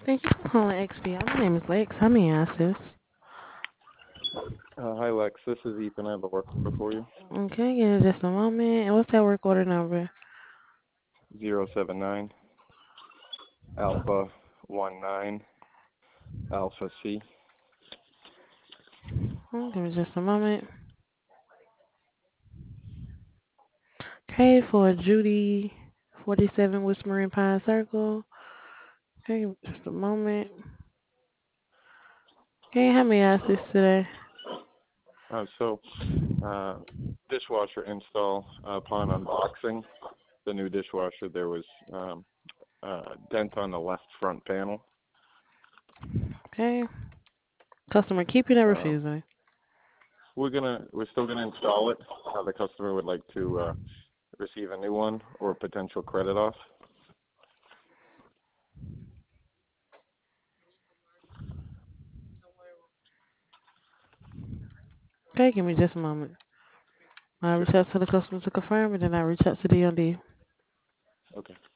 Thank you for calling XPL. My name is Lex. How may I assist? Hi, Lex. This is Ethan. I have a work order for you. Okay, give me just a moment. And what's that work order number? 079 Alpha 19 Alpha C. Give me just a moment. Okay, for Judy, 47 West Marine Pine Circle. Okay, give me just a moment. Okay, how may I assist today? So, uh, dishwasher install. Upon unboxing the new dishwasher, there was a dent on the left front panel. Okay. Customer keeping or Uh, refusing? we're still gonna install it. The customer would like to receive a new one or potential credit off. Okay, give me just a moment. I Sure. reach out to the customer to confirm, and then I reach out to DMD. Okay.